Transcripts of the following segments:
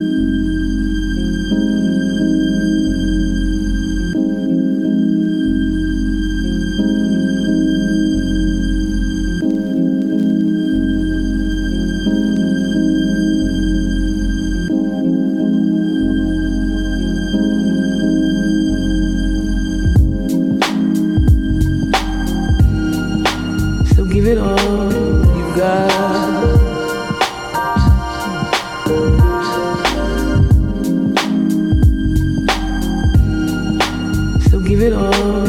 So give it all you've got. So give it all.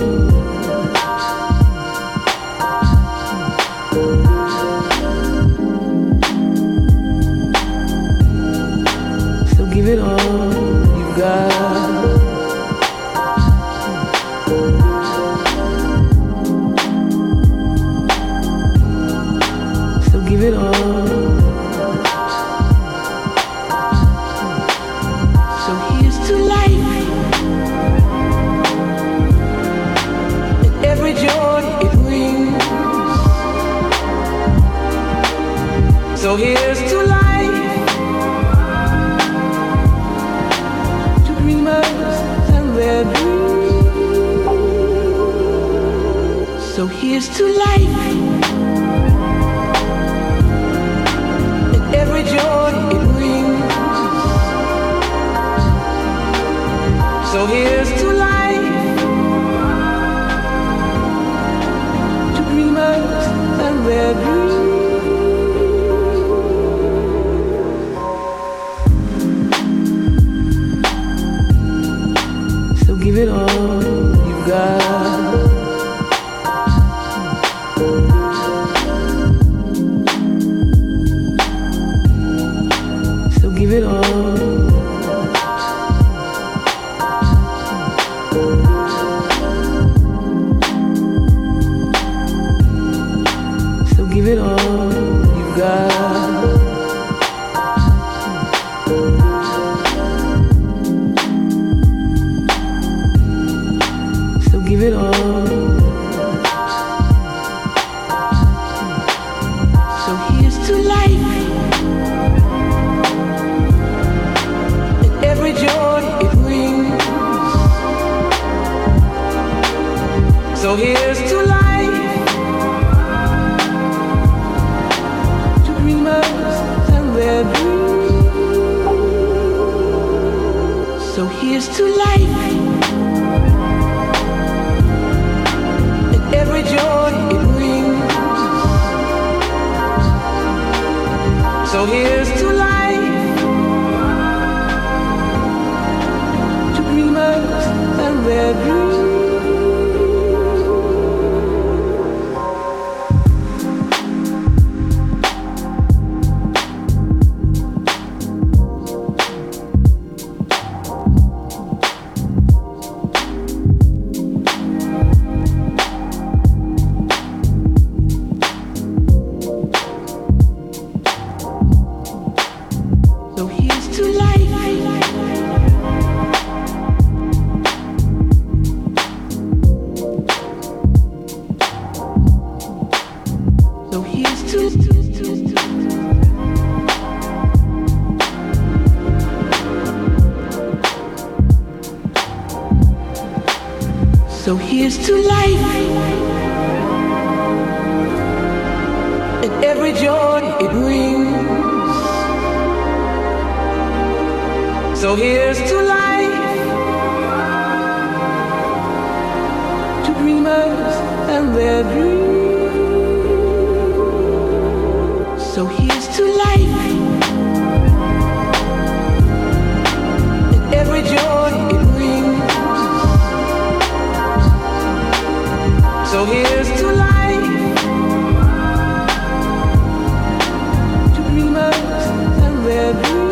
So give it all you've got. So give it all. So here's to life and every joy it brings. So here's to life, to dreamers and their dreams. So here's to life and every joy it brings. So here's to life, to dreamers and their dreams. So give it all you've got. So give it all. So give it all you've got. So give it all. So here's to life and every joy it brings. So here's to life, to dreamers and their dreams. So here's to life and every joy it brings. So here's to life, to dreamers and their dreams. So here's to life. So here's to. So here's to life and every joy it brings. So here's to life, to dreamers and their dreams. So here's to life and every joy it brings. So here's to life, to dreamers and their dreams.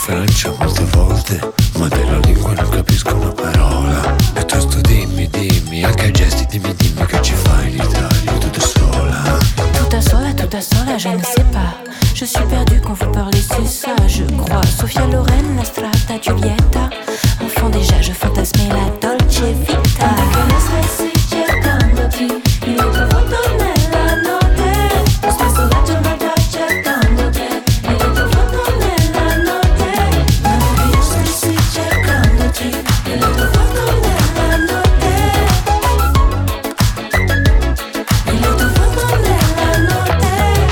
Francia molte volte, ma della lingua non capisco una parola. Piuttosto dimmi, dimmi, anche ai gesti dimmi, dimmi che ci fai in Italia, tutta sola. Tutta sola, je ne sais pas. Je suis perdue quand vous parlez, c'est ça, je crois. Sofia Loren, la Strata, Giulietta. Enfant déjà, je fantasmais la Dolce Vita. Che io stessi cercandoti, il mio volto nella notte. Lo stesso la giornata cercando te, il mio volto nella notte. Ma che io stessi cercandoti, il mio volto nella notte. Il mio volto nella notte.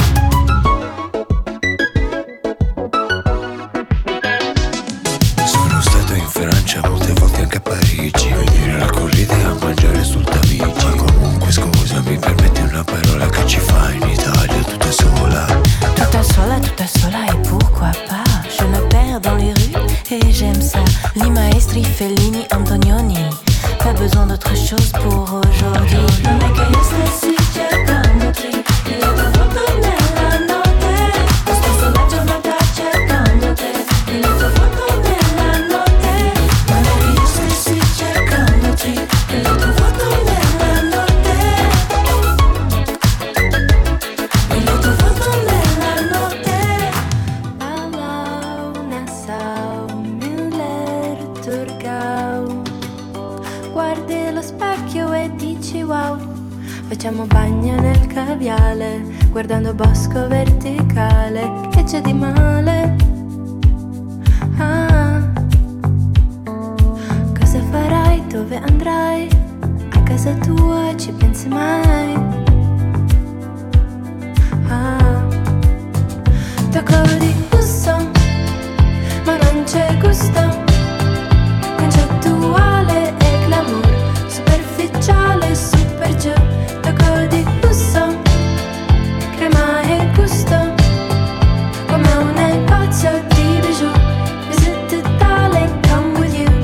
Sono stato in Francia molte volte, anche a Parigi, venire alla corrida e a mangiare sul Tamigi. Ma comunque scusami, permetti una parola, che ci fai in Italia tutta sola? Tutta sola et pourquoi pas. Je me perds dans les rues et j'aime ça. Li maestri, Fellini, Antonioni. Pas besoin d'autre chose pour aujourd'hui. Non è che io stessi cercandoti, il tuo volto nella notte. Lo stesso la giornata cercando te, il tuo volto nella notte. Non è che io stessi cercandoti, il tuo volto nella notte. Il tuo volto nella notte. Palau, Nassau, Müller, Turgau. Guardi lo specchio e dici wow. Facciamo bagno nel caviale, guardando bosco verticale. Che c'è di male? Ah. Cosa farai? Dove andrai? A casa tua ci pensi mai? Ah. Tocco di lusso, ma non c'è gusto. Concettuale e glamour, superficiale, super giù. Tocco di lusso, crema e gusto, come un negozio di bijou. Visit Italy, come with you.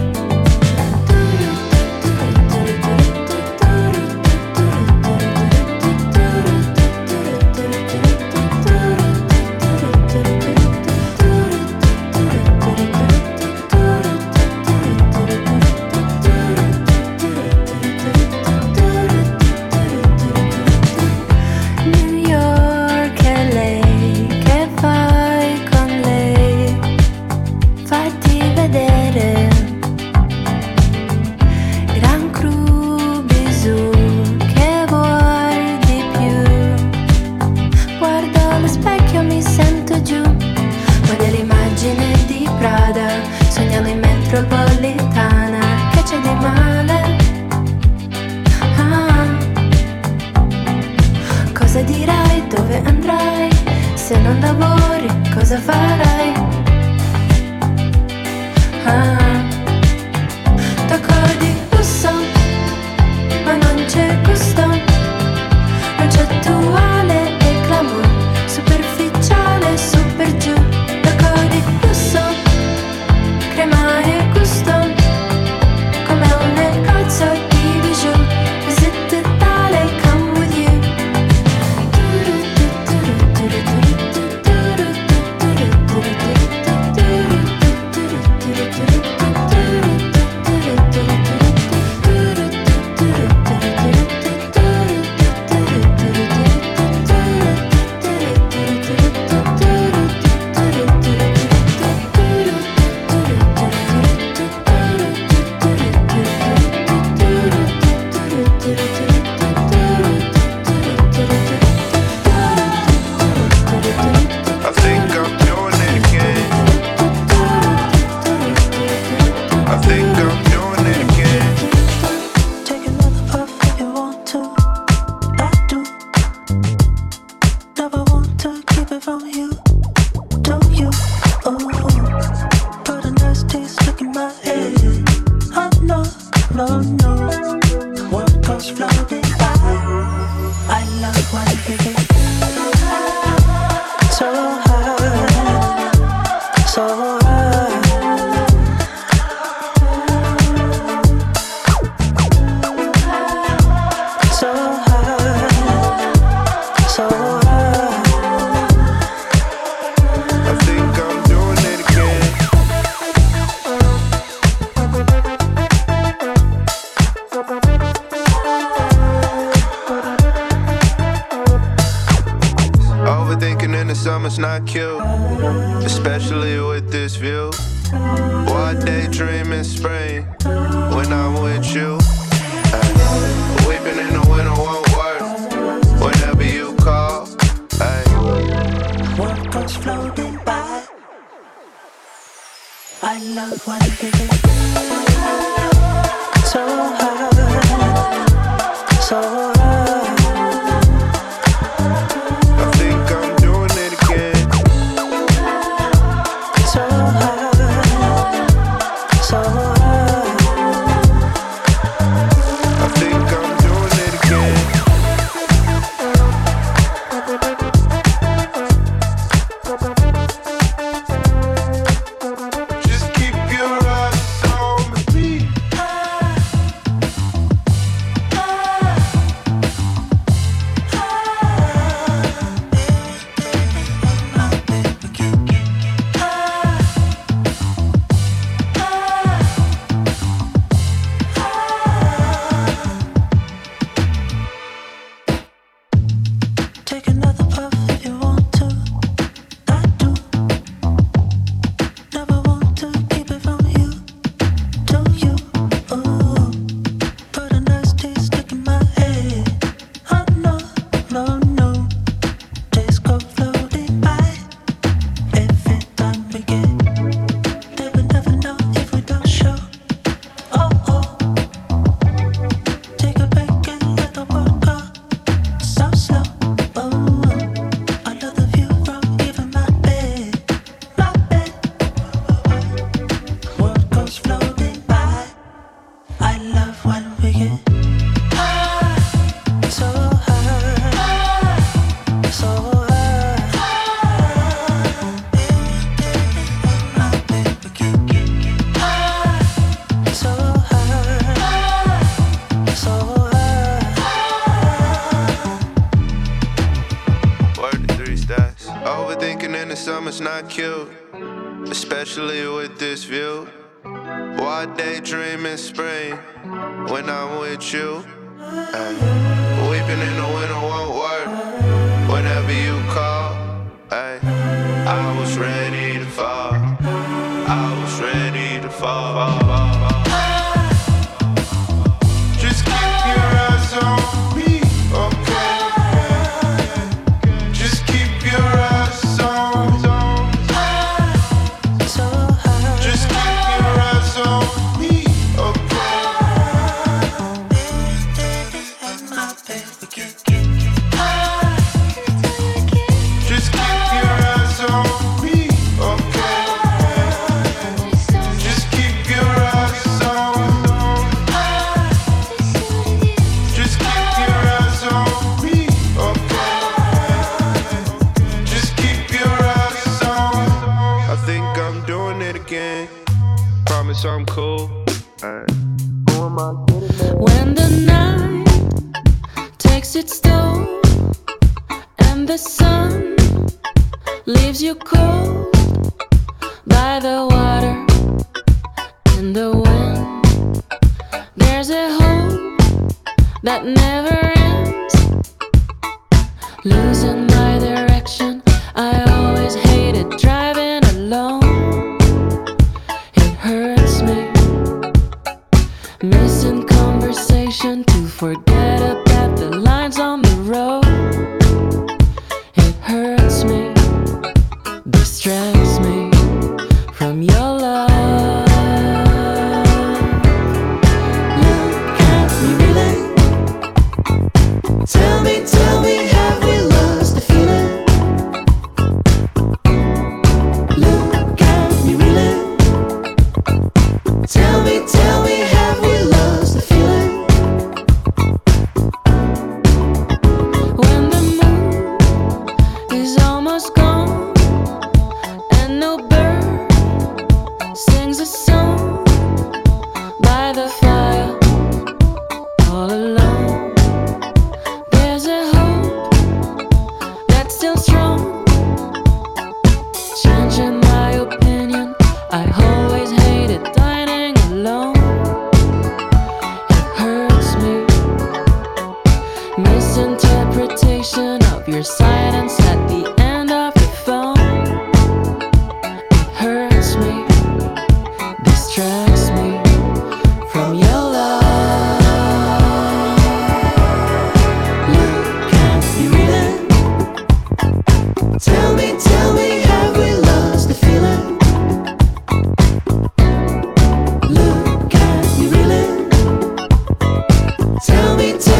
summer's not cute, especially with this view. Why daydream in spring when I'm with you? Ay, weeping in the winter won't work whenever you call. Ay. What goes floating by? I love when we get so high, so high. I think I'm doing it again. So high, so high. I think I'm doing it again. Just keep your eyes on me. Take another puff if you want to. I do. Never want to keep it from you to you. Ooh, put a nice taste stuck in my head. Oh no, no, no. Days go floating by. Every time we get, they will never know if we don't show. Oh oh, take a break and let the world go. So slow. Oh, I love the view from even my bed. My bed. World goes floating by. I love when we get high, so high, so high. My bed, we can get high, so high, so high. Word to 3 stacks. Overthinking in the summer's not cute, especially with this view. Why daydream in spring when I'm with you? Ay. Weeping in the winter won't work whenever you call. Ay. I was ready to fall. I was ready to fall. Just keep your eyes on me, okay? Just keep your eyes on me. So high, Just keep your eyes on me, okay? my bed, we can get high. Just keep your eyes on me, okay? Just keep your eyes on me. Just keep your eyes on me, okay? Just keep your eyes on me. I think I'm doing it again. Promise I'm cool. Ay. When the night takes its toll and the sun leaves you cold by the water and the wind, there's a hope that never ends. Losing my direction, I always hated driving alone. It hurts me, missing conversation to forget about the lines on the road. It hurts me, distracts me from your love. Look at me really. Tell me, have we lost the feeling? Look at me really. Tell me, have we lost the feeling? When the moon is almost gone and no bird sings a song by the fire all alone, there's a hope that's still strong. Changing my opinion, I always hated dining alone. It hurts me, misinterpretation of your silence at the end of the phone. Tell me.